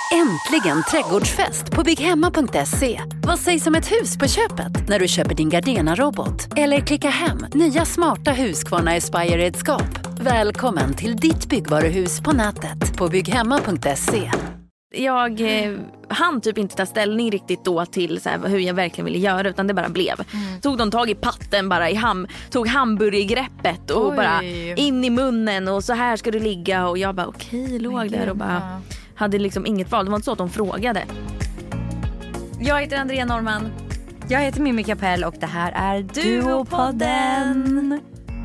Äntligen trädgårdsfest på bygghemma.se. Vad sägs om ett hus på köpet när du köper din Gardena-robot? Eller klicka hem nya smarta Husqvarna Aspire-redskap. Välkommen till ditt byggvaruhus på nätet på bygghemma.se. Jag hann typ inte ta ställning riktigt då till så här, hur jag verkligen ville göra, utan det bara blev. Tog de tag i patten bara tog hamburgergreppet och bara in i munnen och så här ska du ligga, och jag bara okej, låg där och bara hade liksom inget val. Det var inte så att de frågade. Jag heter Andrea Norman. Jag heter Mimmi Kapell och det här är Duopodden.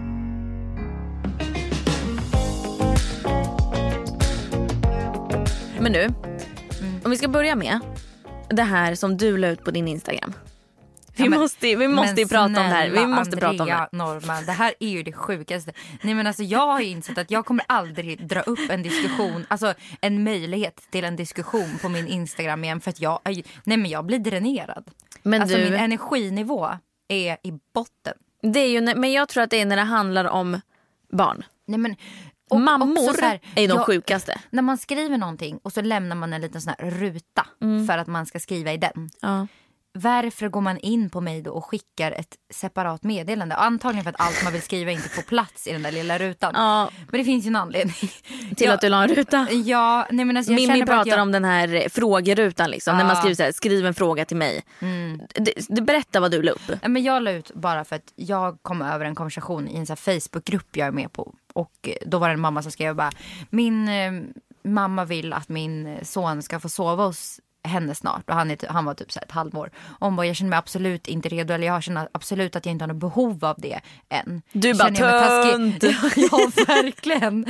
Men nu, om vi ska börja med det här som du la ut på din Instagram. Vi måste ju prata om det här. Vi måste prata om det. Norman, det här är ju det sjukaste. Nej, men alltså, jag har ju insett att jag kommer aldrig dra upp en diskussion, alltså en möjlighet till en diskussion på min Instagram igen, för att jag blir dränerad. Men alltså min energinivå är i botten. Det är ju, men jag tror att det är när det handlar om barn. Nej, men och mammor här, är de sjukaste. När man skriver någonting och så lämnar man en liten sån här ruta för att man ska skriva i den. Ja. Varför går man in på mig då och skickar ett separat meddelande? Antagligen för att allt man vill skriva inte får plats i den där lilla rutan. Ja. Men det finns ju en anledning till att du la en ruta. Ja, nej, men alltså, Mimmi pratar om den här frågerutan liksom, när man skriver så här, skriv en fråga till mig. Du berättar vad du la upp. Men jag la ut bara för att jag kom över en konversation i en så här Facebookgrupp jag är med på. Och då var det en mamma som skrev bara, min mamma vill att min son ska få sova hos henne snart, och han var typ så här ett halvår. Hon bara, jag känner mig absolut inte redo, eller jag känner absolut att jag inte har något behov av det än. Du bara tönt. Ja, verkligen.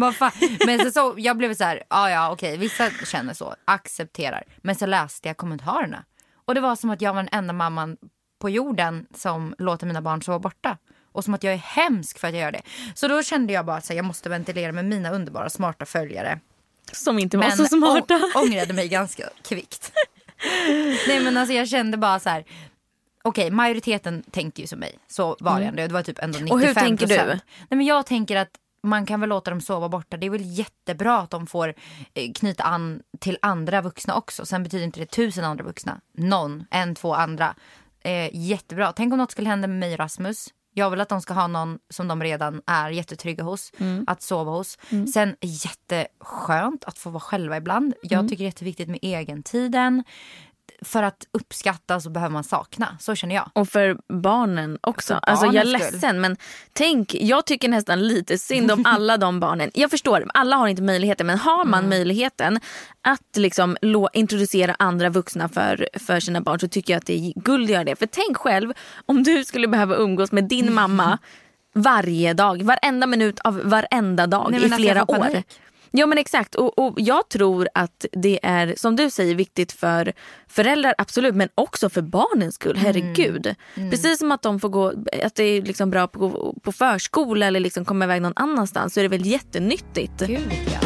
Men så jag blev så här, ja okej, vissa känner så, accepterar. Men så läste jag kommentarerna, och det var som att jag var den enda mamman på jorden som låter mina barn sova borta. Och som att jag är hemsk för att jag gör det. Så då kände jag bara att jag måste ventilera med mina underbara smarta följare. Som inte var så smarta. Ångrade mig ganska kvickt. Nej, men alltså jag kände bara så här. Okej, majoriteten tänkte ju som mig. Så var det ändå. Det var typ ändå 95%. Och hur tänker du? Nej, men jag tänker att man kan väl låta dem sova borta. Det är väl jättebra att de får knyta an till andra vuxna också. Sen betyder inte det 1000 andra vuxna. Två andra. Jättebra. Tänk om något skulle hända med mig och Rasmus. Jag vill att de ska ha någon som de redan är jättetrygga hos. Att sova hos. Sen jätteskönt att få vara själva ibland. Jag tycker det är jätteviktigt med egentiden. För att uppskatta så behöver man sakna. Så känner jag. Och för barnen också. Alltså jag är ledsen, men jag tycker nästan lite synd om alla de barnen. Jag förstår, alla har inte möjligheten. Men har man möjligheten att liksom introducera andra vuxna för sina barn, så tycker jag att det är guld att göra det. För tänk själv om du skulle behöva umgås med din mamma varje dag. Varenda minut av varenda dag i flera år. Ja, men exakt, och jag tror att det är, som du säger, viktigt för föräldrar, absolut, men också för barnens skull, herregud. Precis som att de får gå, att det är liksom bra på förskola eller liksom komma iväg någon annanstans, så är det väl jättenyttigt. Gud, ja.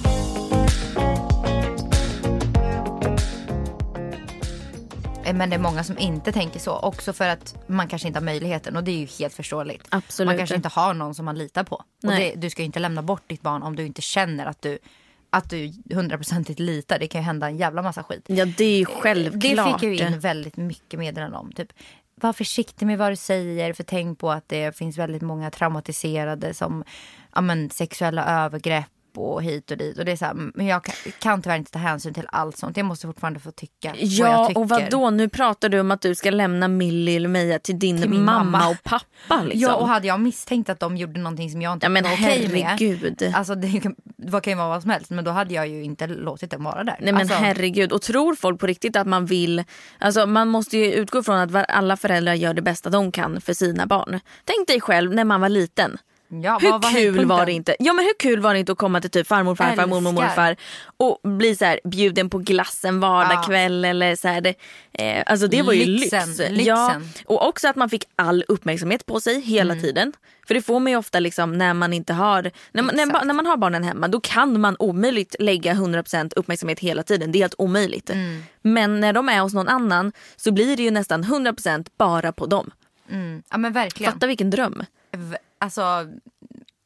Men det är många som inte tänker så. Också för att man kanske inte har möjligheten. Och det är ju helt förståeligt. Absolut. Man kanske inte har någon som man litar på. Nej. Och du ska ju inte lämna bort ditt barn om du inte känner att du 100% litar. Det kan ju hända en jävla massa skit. Ja, det är ju självklart. Det fick ju in väldigt mycket meddelanden om. Typ, var försiktig med vad du säger. För tänk på att det finns väldigt många traumatiserade som sexuella övergrepp och hit och dit. Och det är så här, men jag kan tyvärr inte ta hänsyn till allt sånt. Jag måste fortfarande få tycka vad jag tycker. Och vadå? Nu pratar du om att du ska lämna Millie eller Meja till din mamma och pappa. Liksom. Ja, och hade jag misstänkt att de gjorde någonting som jag inte var okej med. Herregud. Alltså det kan ju vara vad som helst. Men då hade jag ju inte låtit dem vara där. Nej, men herregud. Och tror folk på riktigt att man vill... Alltså man måste ju utgå från att alla föräldrar gör det bästa de kan för sina barn. Tänk dig själv när man var liten. Ja, hur kul var det inte? Ja, men hur kul var det inte att komma till typ farmor, farfar, mormor, morfar och bli så här bjuden på glassen vardagskväll eller så här. Alltså det var ju lyxen. Ja, och också att man fick all uppmärksamhet på sig hela tiden. För det får man ju ofta liksom när man inte har när man har barnen hemma, då kan man omöjligt lägga 100% uppmärksamhet hela tiden. Det är helt omöjligt. Men när de är hos någon annan så blir det ju nästan 100% bara på dem. Ja, men verkligen. Fatta vilken dröm. Alltså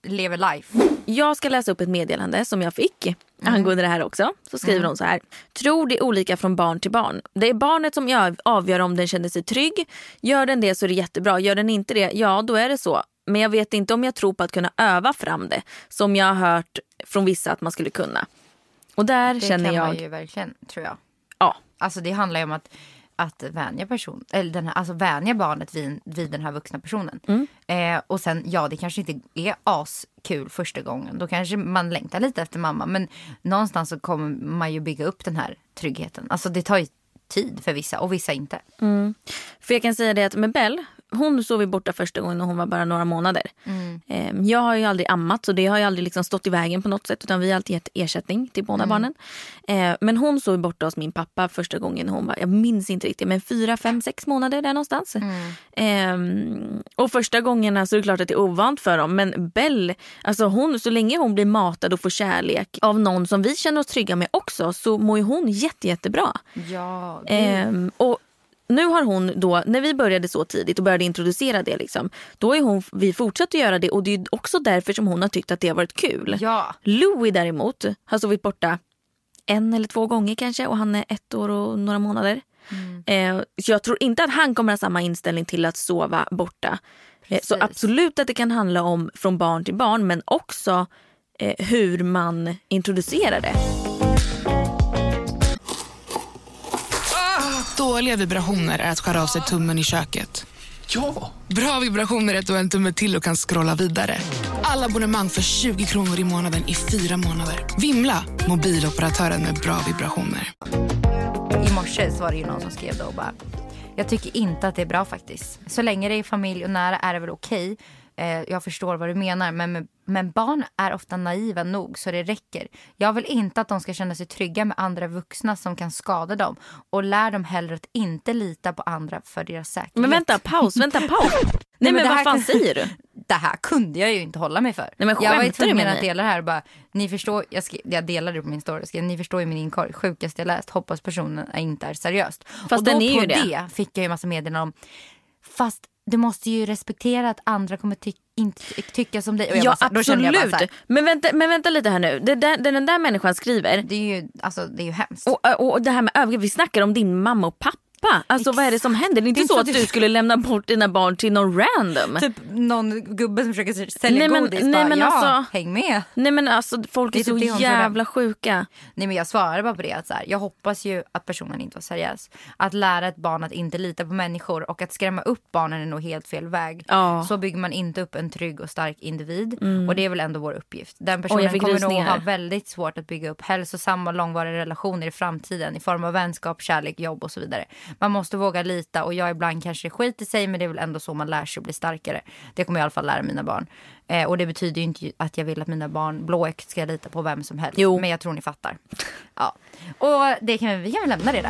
lever life. Jag ska läsa upp ett meddelande som jag fick angående det här också. Så skriver hon så här. Tror det är olika från barn till barn. Det är barnet som avgör om den känner sig trygg. Gör den det så är det jättebra. Gör den inte det, ja då är det så. Men jag vet inte om jag tror på att kunna öva fram det. Som jag har hört från vissa att man skulle kunna. Och där det känner jag... Det kan man ju verkligen, tror jag. Ja. Alltså det handlar ju om att vänja barnet vid den här vuxna personen. Och sen, det kanske inte är askul första gången. Då kanske man längtar lite efter mamma. Men någonstans så kommer man ju bygga upp den här tryggheten. Alltså det tar ju tid för vissa och vissa inte. För jag kan säga det att med Bell, hon sov ju borta första gången när hon var bara några månader. Jag har ju aldrig ammat, så det har ju aldrig liksom stått i vägen på något sätt, utan vi har alltid gett ersättning till båda barnen. Men hon sov borta hos min pappa första gången hon var, jag minns inte riktigt, men 4, 5, 6 månader där någonstans. Och första gångerna så är det klart att det är ovant för dem, men Bell, alltså hon, så länge hon blir matad och får kärlek av någon som vi känner oss trygga med också, så mår ju hon jättebra. Ja. Och nu har hon då, när vi började så tidigt och började introducera det liksom, då är vi fortsatt att göra det, och det är också därför som hon har tyckt att det har varit kul. Ja. Louis däremot har sovit borta 1 eller 2 gånger kanske, och han är 1 år och några månader. Så jag tror inte att han kommer ha samma inställning till att sova borta. Så absolut att det kan handla om från barn till barn, men också hur man introducerar det. Dåliga vibrationer är att skära av sig tummen i köket. Ja! Bra vibrationer är att du har en tumme till och kan scrolla vidare. Alla abonnemang för 20 kronor i månaden i 4 månader. Vimla, mobiloperatören med bra vibrationer. I morse så var det ju någon som skrev då och bara, jag tycker inte att det är bra faktiskt. Så länge det är familj och nära är det väl okej. Jag förstår vad du menar, men barn är ofta naiva nog så det räcker. Jag vill inte att de ska känna sig trygga med andra vuxna som kan skada dem, och lär dem hellre att inte lita på andra för deras säkerhet. Men vänta, paus. Nej men vad fan säger du? Det här kunde jag ju inte hålla mig för. Nej, men jag var ju tvungen att dela det här och bara, ni förstår, jag delade det på min story, ni förstår ju min inkorg, sjukaste jag läst, hoppas personen inte är seriöst. Fast och då den är ju det fick jag ju massa meddelanden om, fast du måste ju respektera att andra kommer inte tycka som dig. Och ja, absolut. Men vänta lite här nu. Den där människan skriver. Det är ju hemskt. Och det här med övergrepp, vi snackar om din mamma och pappa. Alltså vad är det som händer? Det är inte så att du skulle lämna bort dina barn till någon random. Typ någon gubbe som försöker sälja godis. Nej, men alltså, häng med. Nej men alltså folk är så jävla sjuka. Nej men jag svarar bara på det att så här, jag hoppas ju att personen inte var seriös. Att lära ett barn att inte lita på människor och att skrämma upp barnen är nog helt fel väg. Så bygger man inte upp en trygg och stark individ. Och det är väl ändå vår uppgift. Den personen kommer nog ha väldigt svårt att bygga upp hälsosamma och långvariga relationer i framtiden i form av vänskap, kärlek, jobb och så vidare. Man måste våga lita, och jag ibland kanske skiter sig, men det är väl ändå så man lär sig att bli starkare. Det kommer jag i alla fall lära mina barn. Och det betyder ju inte att jag vill att mina barn blåögt ska lita på vem som helst. Jo. Men jag tror ni fattar. Ja. Och vi kan väl lämna det där.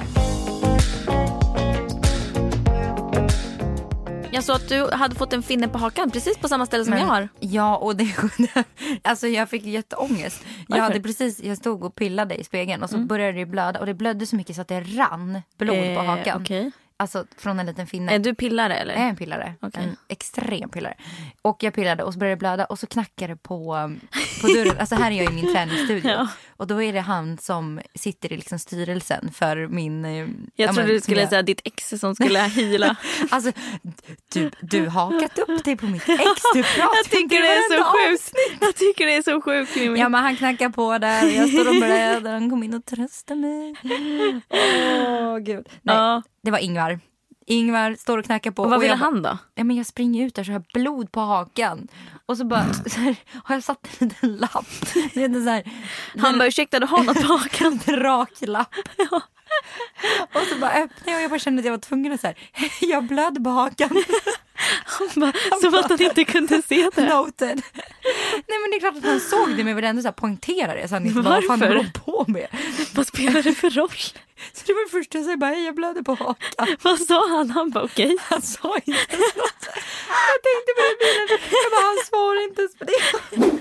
Jag såg att du hade fått en finne på hakan precis på samma ställe som jag har. Ja, och alltså jag fick jätteångest. Jag stod och pillade i spegeln och så började det blöda, och det blödde så mycket så att det rann blod på hakan. Okay. Alltså från en liten finne. Är du pillare eller? Jag är en pillare. Okay. En extrem pillare. Och jag pillade och så började det blöda och så knackade det på dörren. Alltså här är jag i min träningsstudio. Ja. Och då är det han som sitter i liksom styrelsen för min... Jag trodde du skulle säga ditt ex som skulle hila. Alltså du hakat upp dig på mitt ex. Du pratar. Jag tycker det är så sjukt. Jag tycker det är så sjukt. Ja, men han knackar på där och jag står och blöder. Han kom in och tröstade mig. Gud. Nej, det var Ingvar. Ingvar står och knackar på. Och vad ville han då? Ja, men jag springer ut där så jag har blod på hakan. Och så bara så här, har jag satt en liten lapp. Det är så här, han bara, ursäkta, du har något på hakan. En rak lapp. Ja. Och så bara öppnade jag och jag bara kände att jag var tvungen att så här, jag blödde på hakan. Han bara, som att han inte kunde se det. Noted. Nej, men det är klart att han såg det, men jag ville ändå så här poängtera det. Så han inte bara, vad fan håller på med? Vad spelar det för roll? Så det var det första jag sa, bara, jag blödde på hakan. Vad sa han? Han bara, okej. Han sa inte något. Jag tänkte på det bilen. Jag bara, han svarade inte ens på det.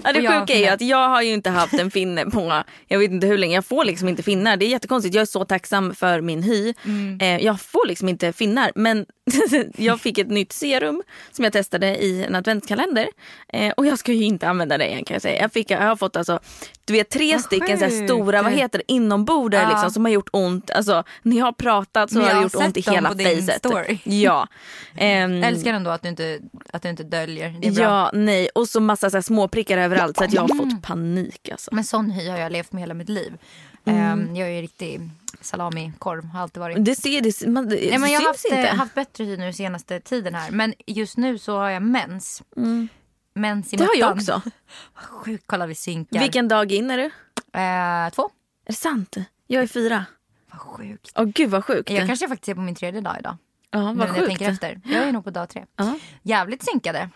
Ja, det sjuka är ju att jag har ju inte haft en finne på jag vet inte hur länge. Jag får liksom inte finnar. Det är jättekonstigt. Jag är så tacksam för min hy. Jag får liksom inte finnar. Men jag fick ett nytt serum som jag testade i en adventskalender. Och jag ska ju inte använda det igen, kan jag säga. Jag har fått alltså, du vet, 3 stycken så här stora, vad heter det, inomborder liksom, som har gjort ont. Alltså, när jag har pratat så har det gjort ont i hela facet. Ja. Älskar ändå att du inte döljer. Det är bra. Ja, nej. Och så massa så här små prickar överallt så att jag har fått panik alltså. Men sån hy har jag levt med hela mitt liv. Jag är ju riktig salamikorv, har alltid varit. Nej, men jag har haft bättre hy nu senaste tiden här. Men just nu så har jag mens. Mens i det mattan. har jag också. Sjukt, kolla vi synkar. Vilken dag in är du? 2. Är det sant? Jag är 4. Vad sjukt. Gud vad sjukt. Jag kanske faktiskt är på min 3:e dag idag. Ja, vad nu sjukt. jag tänker efter. Jag är nog på dag 3. Jävligt synkade.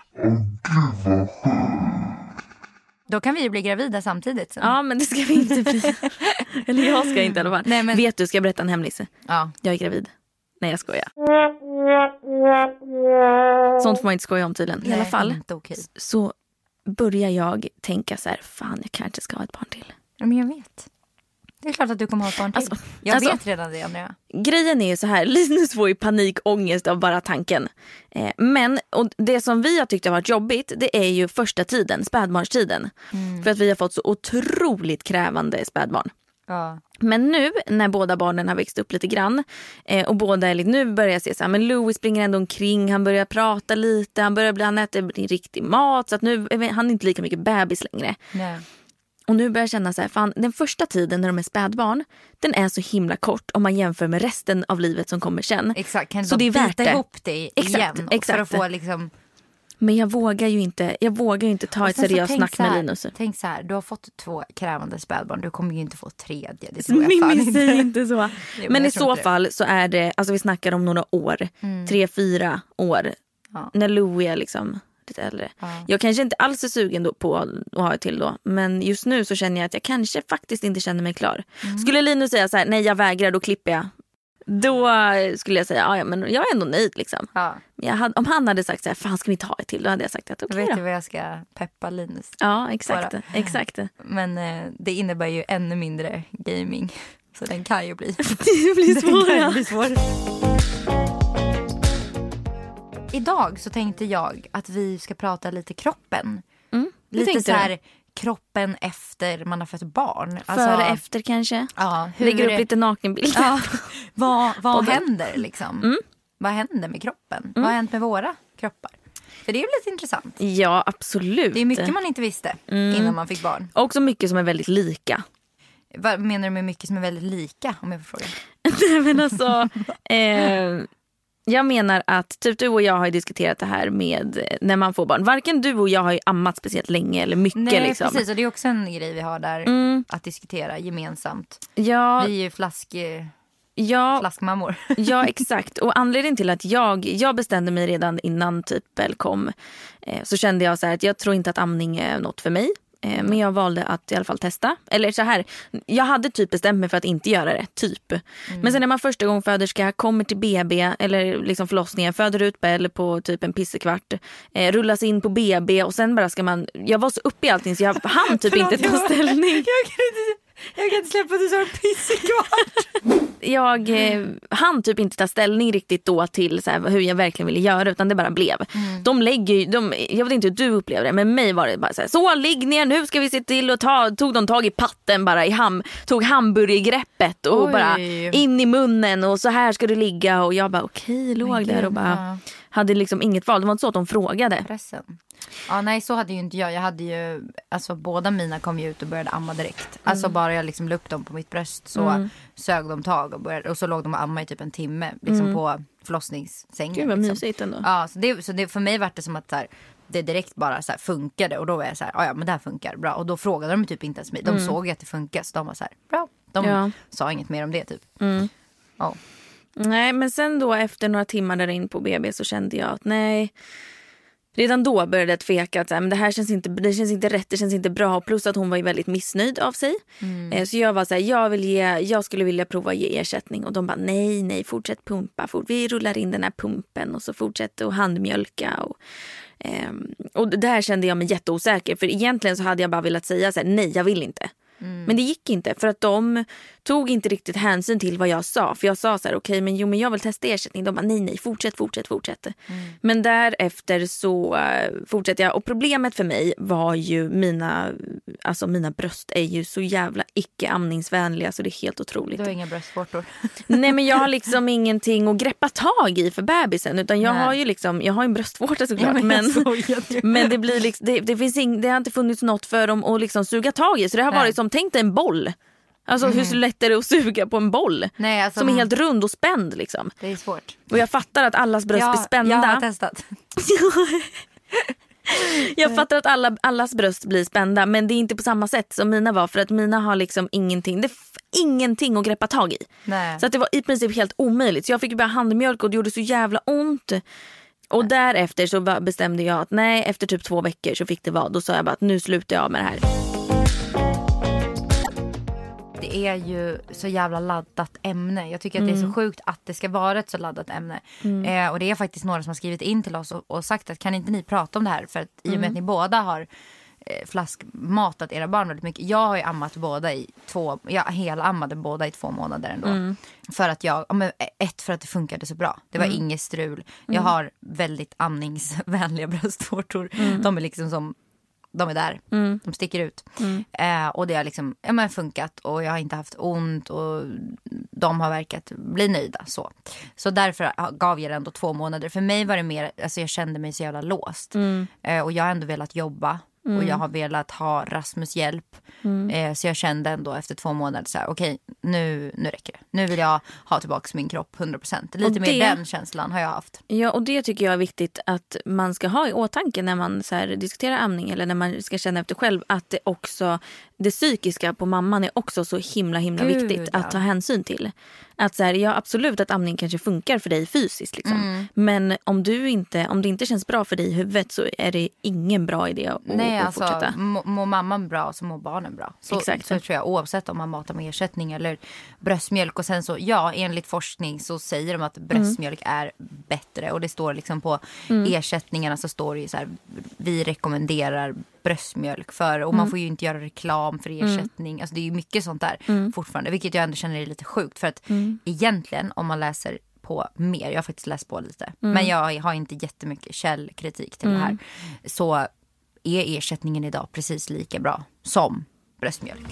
Då kan vi ju bli gravida samtidigt. Så. Ja, men det ska vi inte bli. Eller jag ska inte i alla fall. Nej, men... Vet du, ska jag berätta en hemlis? Ja. Jag är gravid. Nej, jag skojar. Sånt får man inte skoja om tydligen. I alla fall så börjar jag tänka så här, fan, jag kanske ska ha ett barn till. Ja, men jag vet. Det är klart att du kommer ha ett barn till. Jag vet redan det, Andrea. Grejen är ju så här, Linus får ju panikångest av bara tanken. Men och det som vi har tyckt har varit jobbigt, det är ju första tiden, spädbarnstiden. För att vi har fått så otroligt krävande spädbarn. Ja. Men nu när båda barnen har växt upp lite grann och båda är lite, nu börjar jag se så här, men Louis springer ändå omkring, han börjar prata lite, han äter riktig mat, så att nu han är inte lika mycket bebis längre. Nej. Och nu börjar jag känna så här, fan, den första tiden när de är spädbarn, den är så himla kort om man jämför med resten av livet som kommer sen. Exakt, kan du så det är värt bita ihop det igen exakt. För att få liksom... Men jag vågar ju inte ta ett seriöst snack med Linus. Tänk så här, du har fått 2 krävande spädbarn, du kommer ju inte få 3:e. Det tror jag Mimmi säger inte så. Men i så fall så är det, alltså vi snackar om några år, 3-4 år, när Louis är liksom lite äldre. Jag kanske inte alls är sugen då på att ha ett till då, men just nu så känner jag att jag kanske faktiskt inte känner mig klar. Skulle Linus säga så här, nej jag vägrar, då klipper jag. Då skulle jag säga, ja men jag är ändå nöjd liksom. Om han hade sagt så här, fan ska vi inte ha ett till, då hade jag sagt att okej. Vet du vad jag ska peppa Linus? Ja, exakt. Men det innebär ju ännu mindre gaming. Så den kan ju bli. Det blir svår. Idag så tänkte jag att vi ska prata lite kroppen. Lite så här kroppen efter man har fått barn. Före efter kanske. Ja, lägger upp lite nakenbilder. Ja, vad händer liksom? Vad händer med kroppen? Vad har hänt med våra kroppar? För det är ju lite intressant. Ja, absolut. Det är mycket man inte visste innan man fick barn. Också mycket som är väldigt lika. Vad menar du med mycket som är väldigt lika, om jag får fråga? Nej, men alltså... jag menar att typ du och jag har ju diskuterat det här med när man får barn. Varken du och jag har ju ammat speciellt länge eller mycket. Nej, liksom. Precis, och det är också en grej vi har där att diskutera gemensamt. Ja. Vi är ju flaskmammor. Ja, exakt. Och anledningen till att jag bestämde mig redan innan typ väl kom, så kände jag så här att jag tror inte att amning är något för mig. Men jag valde att i alla fall testa. Eller så här, jag hade typ bestämt mig för att inte göra det, typ. Men sen när man första gången föderska kommer till BB eller liksom förlossningen, föder ut Bell på typ en pissekvart, rullas in på BB och sen bara ska man, jag var så uppe i allting så jag hann typ inte ta ställning. Jag kan inte släppa att du sa pissekvart. Jag hann typ inte ta ställning riktigt då till så här, hur jag verkligen ville göra, utan det bara blev. De lägger jag vet inte hur du upplevde det, men mig var det bara så ligg ner, nu ska vi se till och tog de tag i patten bara tog hamburgergreppet och bara in i munnen och så här ska du ligga, och jag bara okej, låg där och bara hade liksom inget val. Det var inte så att de frågade. Pressen. Ja, nej, så hade ju inte jag. Jag hade ju, alltså båda mina kom ju ut och började amma direkt. Alltså bara jag liksom la upp dem på mitt bröst så sög de tag och så låg de och amma i typ en timme liksom på förlossningssängen. Gud vad liksom. mysigt ändå. Ja, så det för mig var det som att så här, det direkt bara så här funkade, och då var jag så här, ja men det här funkar bra, och då frågade de typ inte ens mig. De såg att det funkar, så de var så här, bra. De sa inget mer om det typ. Ja. Nej, men sen då efter några timmar där in på BB så kände jag att nej, redan då började jag tveka att men det här känns inte rätt, det känns inte bra, plus att hon var ju väldigt missnöjd av sig. Så jag var så här, jag skulle vilja prova att ge ersättning, och de bara nej, fortsätt pumpa, vi rullar in den här pumpen och så fortsätter och handmjölka, och Och där kände jag mig jätteosäker. För egentligen så hade jag bara velat säga så här, nej jag vill inte. Men det gick inte för att de tog inte riktigt hänsyn till vad jag sa. För jag sa så här, okej, men jag vill testa ersättning. De bara, nej, fortsätt. Men därefter så fortsätter jag. Och problemet för mig var ju mina bröst är ju så jävla icke-amningsvänliga så det är helt otroligt. Du har inga bröstvårtor. Nej, men jag har liksom ingenting att greppa tag i för bebisen. Utan jag har ju liksom, jag har en bröstvårta såklart. Ja, men det blir liksom, det har inte funnits något för dem att liksom suga tag i. Så det har varit som, tänk dig en boll. Alltså hur lätt är det att suga på en boll? Nej, alltså, som är helt rund och spänd liksom. Det är svårt. Och jag fattar att allas bröst blir spända. Jag har testat. Jag fattar att allas bröst blir spända. Men det är inte på samma sätt som mina var. För att mina har liksom ingenting. Det är ingenting att greppa tag i. Nej. Så att det var i princip helt omöjligt. Så jag fick ju bara handmjölk och det gjorde så jävla ont. Och därefter så bestämde jag att nej, efter typ 2 veckor så fick det vara. Då sa jag bara att nu slutar jag med det här. Det är ju så jävla laddat ämne. Jag tycker att det är så sjukt att det ska vara ett så laddat ämne. Och det är faktiskt några som har skrivit in till oss och sagt att kan inte ni prata om det här? För att i och med att ni båda har flaskmatat era barn väldigt mycket. Jag har ju ammat båda i 2... Jag helammade båda i 2 månader ändå. För att för att det funkade så bra. Det var inget strul. Jag har väldigt amningsvänliga bröstvårtor. De är liksom som... De är där. De sticker ut. Och det har liksom funkat. Och jag har inte haft ont. Och de har verkat bli nöjda. Så därför gav jag det ändå 2 månader. För mig var det mer, alltså jag kände mig så jävla låst. Och jag har ändå velat jobba. Och jag har velat ha Rasmus hjälp. Så jag kände ändå efter 2 månader så här, okej, nu räcker det. Nu vill jag ha tillbaka min kropp 100%. Lite mer den känslan har jag haft. Ja, och det tycker jag är viktigt att man ska ha i åtanke när man så här, diskuterar amning. Eller när man ska känna efter själv. Att det psykiska på mamman är också så himla viktigt att ta hänsyn till. Att så här, ja, absolut att amning kanske funkar för dig fysiskt liksom. Men om det inte känns bra för dig i huvudet så är det ingen bra idé att fortsätta. Mår mamman bra så mår barnen bra. Exakt. Så tror jag, oavsett om man matar med ersättning eller bröstmjölk. Och sen så, ja, enligt forskning så säger de att bröstmjölk är bättre. Och det står liksom på ersättningarna så står det ju så här, vi rekommenderar bröstmjölk för, och man får ju inte göra reklam för ersättning. Alltså det är ju mycket sånt där fortfarande, vilket jag ändå känner är lite sjukt för att egentligen om man läser på mer, jag har faktiskt läst på lite men jag har inte jättemycket källkritik till det här, så är ersättningen idag precis lika bra som bröstmjölk.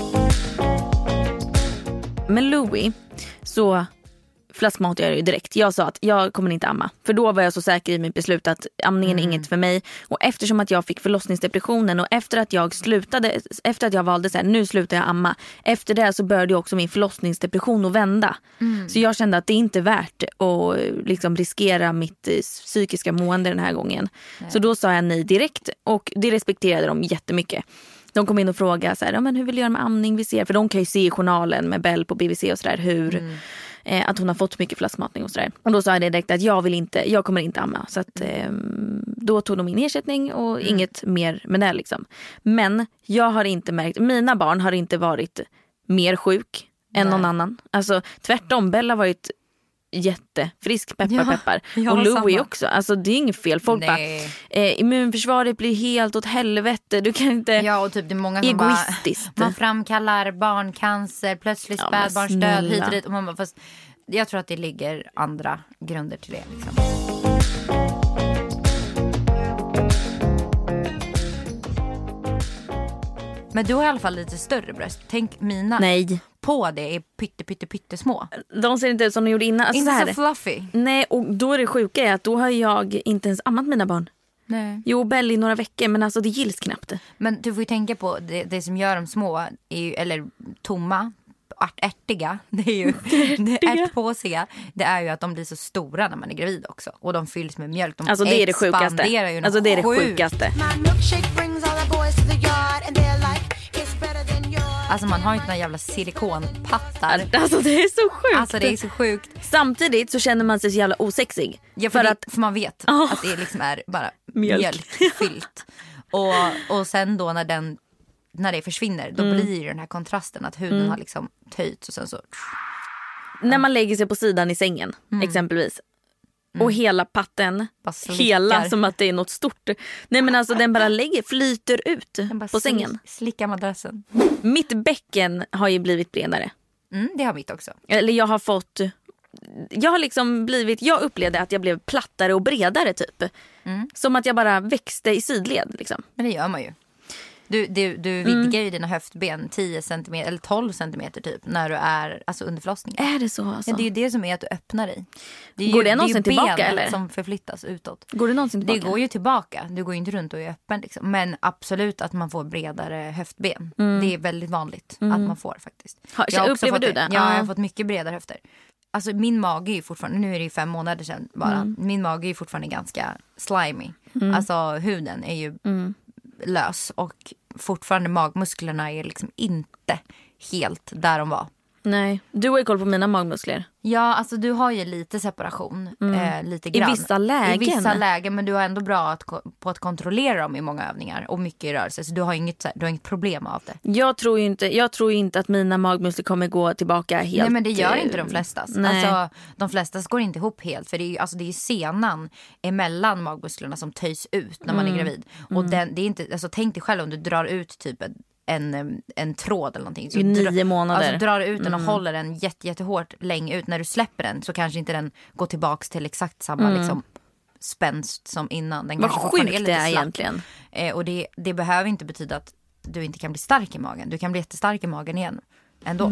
Med Louis så flaskmat jag ju direkt. Jag sa att jag kommer inte amma. För då var jag så säker i mitt beslut att amningen är inget för mig. Och eftersom att jag fick förlossningsdepressionen och efter att jag valde så här, nu slutar jag amma. Efter det så började också min förlossningsdepression att vända. Så jag kände att det är inte värt att liksom riskera mitt psykiska mående den här gången. Nej. Så då sa jag nej direkt och det respekterade de jättemycket. De kom in och frågade så här, ja, men hur vill du göra med amning? Vi ser, för de kan ju se i journalen med Bell på BVC och sådär hur att hon har fått mycket flaskmatning och sådär. Och då sa jag direkt att jag kommer inte amma. Så att då tog de in ersättning och inget mer med det liksom. Men jag har inte märkt, mina barn har inte varit mer sjuk än någon annan. Alltså tvärtom, Bella har varit jättefrisk, peppar. Och Louis också, alltså det är inget fel. Folk bara, immunförsvaret blir helt åt helvete. Du kan inte, ja, och typ det är många som egoistiskt. Man framkallar barncancer, plötsligt spädbarnsdöd hit och dit. Och man bara, fast jag tror att det ligger andra grunder till det liksom. Men du har i alla fall lite större bröst. Tänk mina på det är pyttesmå. De ser inte ut som de gjorde innan. Alltså inte så fluffy. Nej, och då är det sjuka att då har jag inte ens ammat mina barn. Nej. Jo, Bell i några veckor, men alltså det gills knappt. Men du får ju tänka på det som gör dem små är ju, eller tomma, ärtiga, det är ju ärtpåsiga, det är ju att de blir så stora när man är gravid också. Och de fylls med mjölk. De alltså det är det sjukaste. Alltså det är det sjukaste. Alltså man har ju inte några jävla silikonpattar. Alltså det är så sjukt. Alltså det är så sjukt. Samtidigt så känner man sig så jävla osexig. Ja, för man vet att det liksom är bara mjölkfyllt. Och sen då när det försvinner, då blir det den här kontrasten att huden har liksom töjts och sen så. När man lägger sig på sidan i sängen exempelvis. Och hela patten, hela som att det är något stort. Nej men alltså den bara flyter ut på sängen. Slickar madrassen. Mitt bäcken har ju blivit bredare. Det har mitt också. Eller jag upplevde att jag blev plattare och bredare typ. Som att jag bara växte i sidled liksom. Men det gör man ju. Du vidgar ju dina höftben 10 cm eller 12 cm typ när du är under förlossningen. Är det så alltså? Ja, det är ju det som är att du öppnar dig. Går det någonsin tillbaka eller? Som förflyttas utåt. Går det någonsin tillbaka? Det går ju tillbaka. Du går ju inte runt och är öppen liksom. Men absolut att man får bredare höftben. Det är väldigt vanligt att man får faktiskt. Upplever du det? Ja, jag har fått mycket bredare höfter. Alltså min mage är ju fortfarande, nu är det ju 5 månader sedan bara. Min mage är ju fortfarande ganska slimy. Alltså huden är ju lös och fortfarande magmusklerna är liksom inte helt där de var. Nej, du har ju koll på mina magmuskler. Ja, alltså du har ju lite separation, lite grann. I vissa lägen. I vissa lägen, men du har ändå bra på att kontrollera dem i många övningar och mycket i rörelse. Så du har inget problem av det. Jag tror inte att mina magmuskler kommer gå tillbaka helt. Nej, men det gör inte de flesta. Alltså, de flesta går inte ihop helt. För det är ju senan emellan magmusklerna som töjs ut när man är gravid. Och det är inte, alltså, tänk dig själv om du drar ut typ en tråd eller någonting. Så 9 månader. Alltså drar ut den och håller den jättehårt länge ut. När du släpper den så kanske inte den går tillbaks till exakt samma liksom, spänst som innan. Den vad sjukt det är egentligen. Och det behöver inte betyda att du inte kan bli stark i magen. Du kan bli jättestark i magen igen ändå.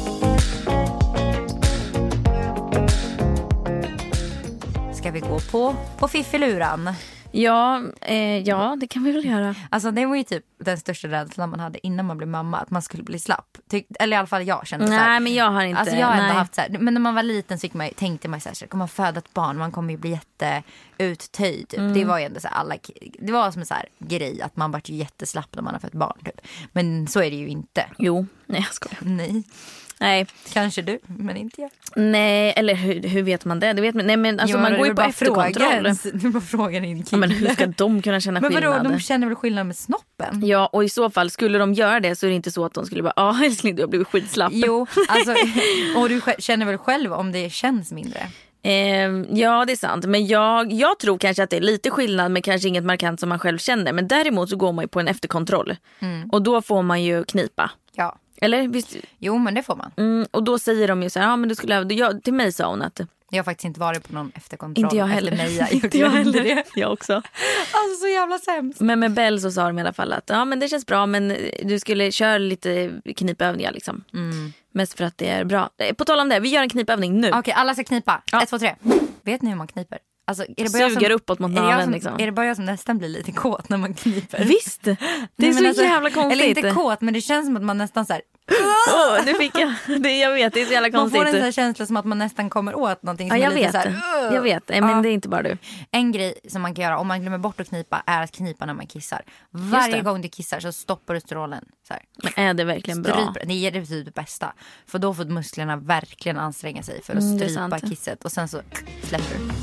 Ska vi gå på fiffiluran? Ja, det kan vi väl göra. Alltså det var ju typ den största rädslan man hade innan man blev mamma. Att man skulle bli slapp. Eller i alla fall jag kände så här. Nej, men jag har inte. Alltså jag har ändå haft så här. Men när man var liten så tänkte man så här. Kommer man föda ett barn, man kommer ju bli jätteuttöjd. Typ. Det var ju ändå så här, det var som en så här grej. Att man vart ju jätteslapp när man har fött barn. Typ. Men så är det ju inte. Jo, nej jag skojar. Nej. Kanske du, men inte jag. Nej, eller hur vet man det? Det vet man. Nej, men alltså, man går ju på efterkontroll. Du bara frågar din kille. Ja, men hur ska de kunna känna skillnad? Men vadå, de känner väl skillnad med snoppen? Ja, och i så fall skulle de göra det så är det inte så att de skulle bara, älskling, du har blivit skitslapp. Jo, alltså, och du känner väl själv om det känns mindre? Ja, det är sant. Men jag tror kanske att det är lite skillnad, men kanske inget markant som man själv känner. Men däremot så går man ju på en efterkontroll. Och då får man ju knipa. Ja. Eller visst? Jo, men det får man. Och då säger de ju så här, men du skulle till mig sa hon att jag har faktiskt inte varit på någon efterkontroll. Inte jag heller. Inte jag heller. Det. Jag också. Alltså så jävla sämst. Men med Bell så sa de i alla fall att men det känns bra, men du skulle köra lite knipövningar liksom. Mest för att det är bra. På tal om det, vi gör en knipövning nu. Okej, alla ska knipa. 1, 2, 3. Vet ni hur man kniper? Alltså, är det bara suger uppåt mot naveln liksom. Är det bara jag som nästan blir lite kåt när man kniper? Visst, det är så alltså, jävla konstigt. Eller inte kåt, men det känns som att man nästan så här. Det fick jag. Jag vet, det är så jävla konstigt. Man får en sån här känsla som att man nästan kommer åt någonting som jag är lite vet. Så här, jag vet, men det är inte bara du. En grej som man kan göra om man glömmer bort att knipa är att knipa när man kissar. Varje gång du kissar så stoppar du strålen så här. Men är det verkligen bra? Det ger det bästa. För då får musklerna verkligen anstränga sig för att strypa kisset. Och sen så släpper du.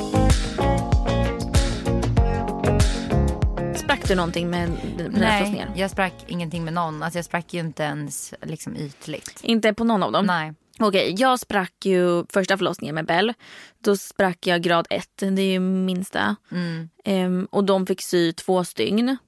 Sprack du någonting med Nej, jag sprack ingenting med någon. Alltså jag sprack ju inte ens liksom ytligt. Inte på någon av dem? Nej. Okej, jag sprack ju första förlossningen med Bell. Då sprack jag grad 1, det är ju minsta. Och de fick sy 2 stygn.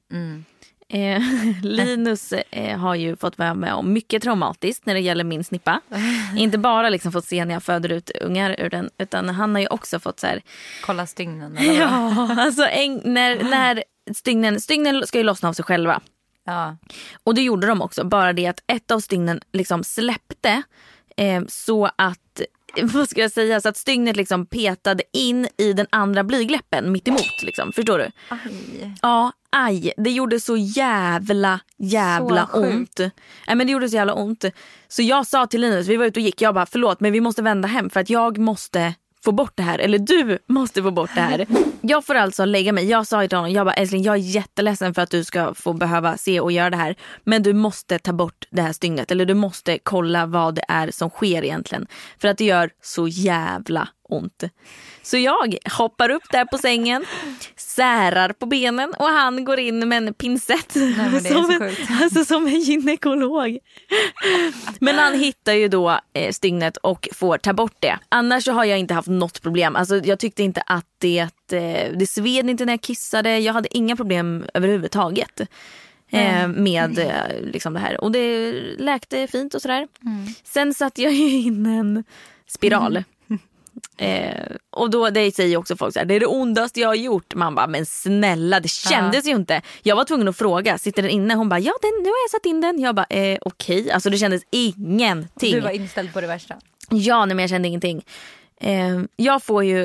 Linus har ju fått vara med om mycket traumatiskt när det gäller min snippa. Inte bara liksom fått se när jag föder ut ungar ur den, utan han har ju också fått så här. Kolla stygnen. Ja, alltså när stygnen ska ju lossna av sig själva. Ja. Och det gjorde de också, bara det att ett av stygnen liksom släppte så att, vad ska jag säga, så att stygnet liksom petade in i den andra blygläppen mitt emot liksom, förstår du? Aj. Ja, aj, det gjorde så jävla så ont. Nej, men det gjorde så jävla ont. Så jag sa till Linus, vi var ute och gick, jag bara förlåt, men vi måste vända hem för att jag måste få bort det här, eller du måste få bort det här. Jag får alltså lägga mig. Jag sa till honom, jag bara, älskling, jag är jätteledsen för att du ska få behöva se och göra det här, men du måste ta bort det här stygnet, eller du måste kolla vad det är som sker egentligen, för att det gör så jävla ont. Så jag hoppar upp där på sängen, särar på benen och han går in med en pincett. Som en gynekolog. Men han hittar ju då stygnet och får ta bort det. Annars så har jag inte haft något problem. Alltså jag tyckte inte att det sved inte när jag kissade. Jag hade inga problem överhuvudtaget med liksom det här. Och det läkte fint och sådär. Sen satt jag ju in en spiral. Och då det säger också folk så här, det är det ondaste jag har gjort. Man bara, men snälla, det kändes ju inte. Jag var tvungen att fråga, sitter den inne? Hon bara, ja nu har jag satt in den. Jag bara, okej. Alltså det kändes ingenting. Du var inställd på det värsta. Ja, nej, men jag kände ingenting. Jag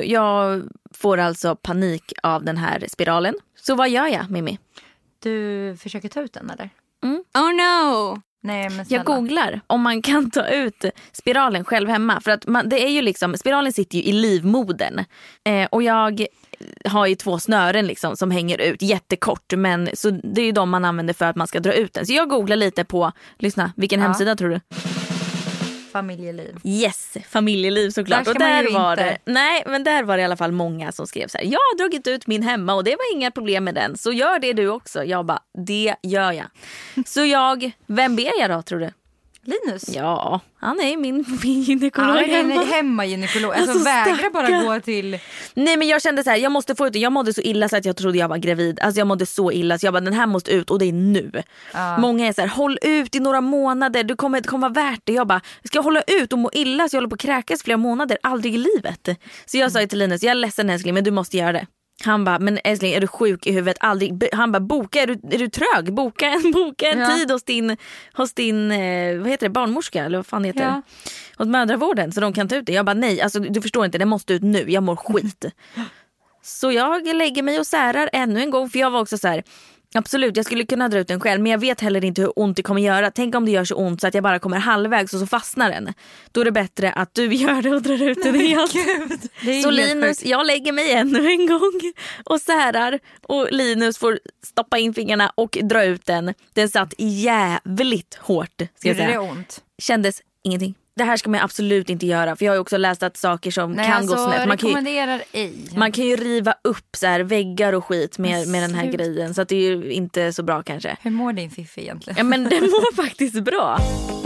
får alltså panik av den här spiralen. Så vad gör jag, Mimmi? Du försöker ta ut den eller? Oh no! Nej, men jag googlar om man kan ta ut spiralen själv hemma. För att det är ju liksom, spiralen sitter ju i livmodern. Och jag har ju 2 snören liksom som hänger ut jättekort. Men så det är ju de man använder för att man ska dra ut den. Så jag googlar lite på, lyssna, vilken hemsida tror du? Familjeliv. Yes, familjeliv såklart. Och där var det, nej, men där var det i alla fall många som skrev så här: jag har dragit ut min hemma och det var inga problem med den. Så gör det du också. Jag bara, det gör jag. Så vem ber jag då, tror du? Linus? Ja, han är min gynekolog. Ja, han är hemmagynekolog. Alltså vägra bara gå till... Nej, men jag kände så här, jag måste få ut det. Jag mådde så illa så att jag trodde jag var gravid. Alltså jag mådde så illa så jag bara, den här måste ut och det är nu. Många är så här, håll ut i några månader. Det kommer vara värt det. Jag bara, ska jag hålla ut och må illa så jag håller på att kräkas flera månader? Aldrig i livet. Så jag sa till Linus, jag är ledsen älskling, men du måste göra det. Han bara, men älskling, är du sjuk i huvudet? Aldrig. Han bara, är du trög? Boka en tid hos din vad heter det, barnmorska eller vad fan heter det? Hos mödravården så de kan ta ut det. Jag bara, nej, alltså du förstår inte, det måste ut nu. Jag mår skit. Så jag lägger mig och särar ännu en gång, för jag var också så här, absolut, jag skulle kunna dra ut den själv, men jag vet heller inte hur ont det kommer göra. Tänk om det gör så ont så att jag bara kommer halvvägs och så fastnar den. Då är det bättre att du gör det och drar ut den helt. Så Linus, jag lägger mig ännu en gång och särar. Och Linus får stoppa in fingrarna och dra ut den. Den satt jävligt hårt, ska jag säga. Det ont? Kändes ingenting. Det här ska man absolut inte göra. För jag har ju också läst att saker som kan gå snett. Man kan ju riva upp så här väggar och skit med den här grejen. Så att det är ju inte så bra kanske. Hur mår din fiffi egentligen? Ja, men den mår faktiskt bra.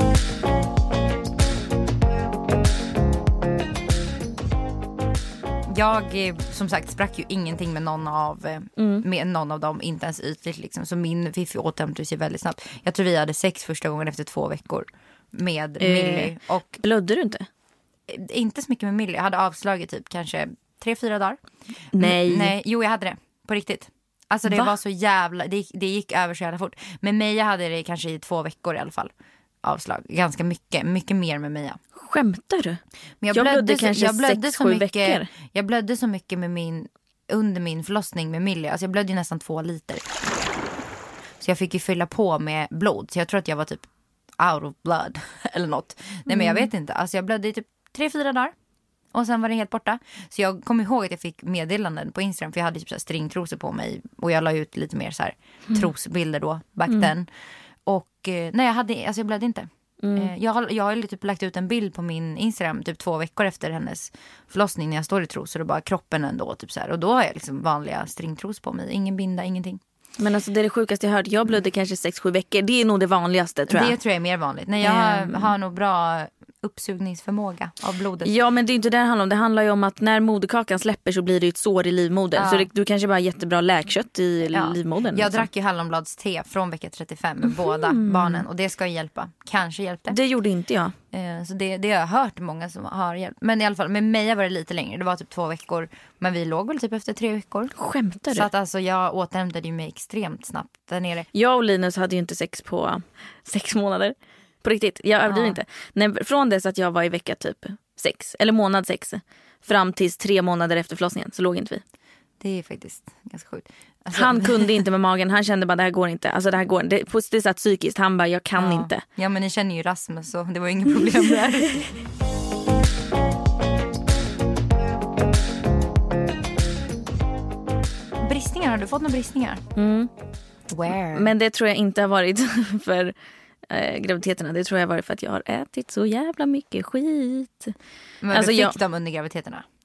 Jag som sagt sprack ju ingenting med någon av dem, inte ens ytligt liksom. Så min fiffi återhämtade sig väldigt snabbt. Jag tror vi hade sex första gången efter 2 veckor med Millie. Och blödde du inte? Inte så mycket med Millie. Jag hade avslaget typ kanske 3-4 dagar. Nej, jo jag hade det. På riktigt. Alltså det var så jävla, det gick över så jävla fort. Men Meja hade det kanske i 2 veckor i alla fall. Avslag. Ganska mycket mer med Meja. Skämtar du? Men jag blödde kanske 6-7 veckor. Jag blödde så mycket under min förlossning med Millie. Alltså jag blödde nästan 2 liter. Så jag fick ju fylla på med blod. Så jag tror att jag var typ out of blood eller något. Nej men jag vet inte. Alltså jag blödde i typ 3-4 dagar. Och sen var det helt borta. Så jag kommer ihåg att jag fick meddelanden på Instagram. För jag hade typ så här stringtrosor på mig. Och jag la ut lite mer så här trosbilder då. Back then. Och nej jag blödde inte. Jag har typ lagt ut en bild på min Instagram typ 2 veckor efter hennes förlossning. När jag står i trosor och bara kroppen ändå typ så här. Och då har jag liksom vanliga stringtros på mig. Ingen binda, ingenting. Men alltså det är det sjukaste jag hört. Jag blödde kanske 6-7 veckor. Det är nog det vanligaste, tror jag. Det tror jag är mer vanligt. Nej, jag har nog bra uppsugningsförmåga av blodet. Ja, men det är inte det handlar om. Det handlar ju om att när moderkakan släpper så blir det ett sår i livmodern. Så du kanske bara har jättebra läkkött i livmodern. Jag drack ju hallonbladste från vecka 35 med båda barnen. Och det ska hjälpa. Kanske hjälpte. Det gjorde inte jag. Så det har jag hört många som har hjälpt. Men i alla fall, med Meja var det lite längre. Det var typ 2 veckor. Men vi låg väl typ efter 3 veckor. Skämtar du? Så att alltså jag återhämtade mig extremt snabbt där nere. Jag och Linus hade ju inte sex på 6 månader. På riktigt, jag överdriver inte. Nej, från dess att jag var i vecka typ 6, eller månad 6, fram tills 3 månader efter förlossningen så låg inte vi. Det är faktiskt ganska sjukt. Alltså, han kunde inte med magen, han kände bara det här går inte. Alltså det här går inte. Det är så psykiskt, han bara jag kan inte. Ja, men ni känner ju Rasmus så det var inget problem där. Bristningar, har du fått några bristningar? Where? Men det tror jag inte har varit för graviditeterna. Det tror jag har varit för att jag har ätit så jävla mycket skit. Men alltså, fick de under graviditeterna?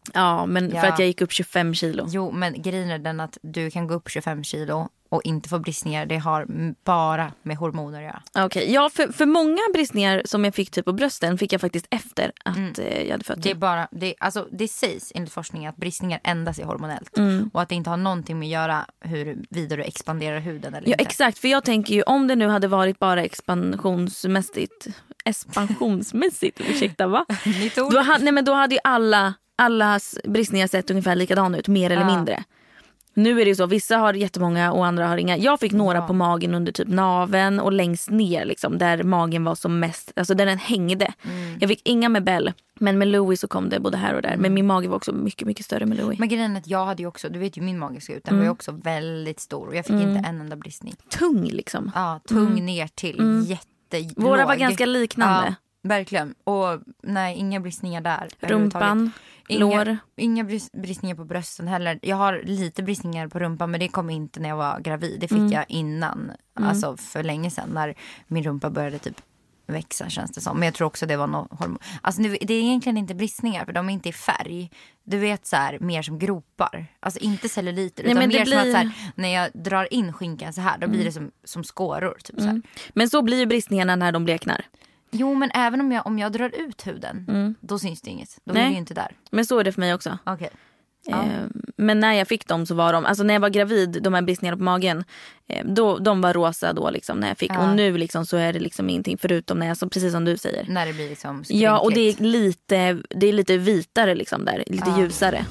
Ja, men för att jag gick upp 25 kilo. Jo, men grejen är den att du kan gå upp 25 kilo och inte få bristningar. Det har bara med hormoner att göra. Okej, ja, för många bristningar som jag fick typ på brösten fick jag faktiskt efter att jag hade fött. Det sägs enligt forskning att bristningar endast är hormonellt. Och att det inte har någonting med att göra hur vidare du expanderar huden eller inte. Exakt, för jag tänker ju om det nu hade varit bara expansionsmässigt, ursäkta va? Då hade ju allas bristningar sett ungefär likadan ut, mer eller mindre. Nu är det ju så, vissa har jättemånga och andra har inga. Jag fick några på magen under typ naven och längst ner liksom, där magen var som mest, alltså där den hängde. Jag fick inga med Bell, men med Louis så kom det både här och där. Men min mage var också mycket, mycket större med Louis. Men grejen är att jag hade ju också, du vet ju min mage ser ut, den var ju också väldigt stor och jag fick inte en enda bristning. Tung liksom. Ja, tung ner till, jättelåg. Våra var ganska liknande. Ja, verkligen. Och nej, inga bristningar där. Rumpan, lår. Inga bristningar på brösten heller. Jag har lite bristningar på rumpan, men det kom inte när jag var gravid. Det fick jag innan, alltså för länge sedan, när min rumpa började typ växa, känns det som. Men jag tror också det var något hormon. Alltså det är egentligen inte bristningar, för de är inte i färg. Du vet så här, mer som gropar. Alltså inte celluliter, utan mer som att så här, när jag drar in skinkan så här, då blir det som skåror typ så här. Men så blir ju bristningarna när de bleknar. Jo, men även om jag drar ut huden, då syns det inget. Då är det ju inte där. Men så är det för mig också. Okej. Men när jag fick dem så var de, alltså när jag var gravid, de här bristningarna på magen, de var rosa då liksom när jag fick. Och nu liksom så är det liksom ingenting förutom när jag, så precis som du säger. När det blir liksom skrynkligt. Ja, och det är lite vitare liksom där, lite ljusare.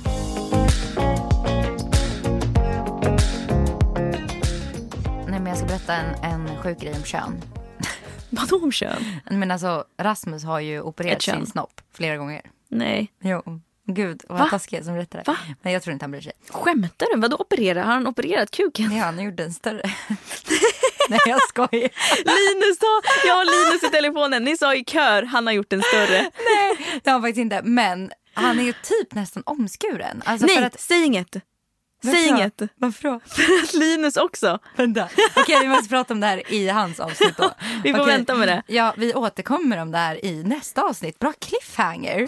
Nej, men jag ska berätta en sjuk grej om kön. Vadå om kön? Men alltså, Rasmus har ju opererat sin snopp flera gånger. Nej. Jo. Gud, vad taskigt som berättar det. Men jag tror inte han bryr sig. Skämtar du? Vadå operera? Har han opererat kuken? Ja, han har gjort den större. Nej, jag skojar. Jag har Linus i telefonen. Ni sa i kör, han har gjort den större. Nej, det har han faktiskt inte. Men han är ju typ nästan omskuren. Alltså nej, för att... säg inget. Säg inget. Varför då? För att Linus också. Vänta. Okej, vi måste prata om det här i hans avsnitt då. Vi får vänta med det. Ja, vi återkommer om det här i nästa avsnitt. Bra cliffhanger.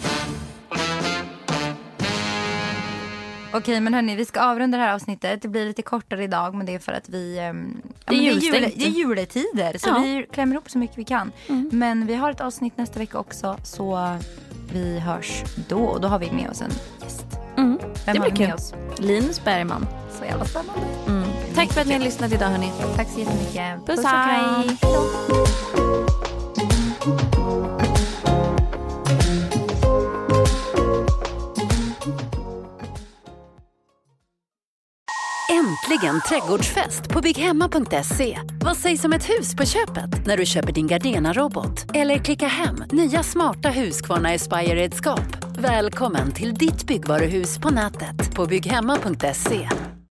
Okej, men hörni, vi ska avrunda det här avsnittet. Det blir lite kortare idag, men det är för att vi... det är juletider, så vi klämmer upp så mycket vi kan. Men vi har ett avsnitt nästa vecka också, så vi hörs då. Och då har vi med oss en gäst. Vem har vi med oss? Linus Bergman. Så jävla spännande. Tack för att ni har lyssnat idag, hörni. Tack så jättemycket. Puss och hej. Äntligen trädgårdsfest på bygghemma.se. Vad sägs om ett hus på köpet när du köper din Gardena-robot? Eller klicka hem nya smarta Husqvarna Aspire-redskap. Välkommen till ditt byggvaruhus på nätet på bygghemma.se.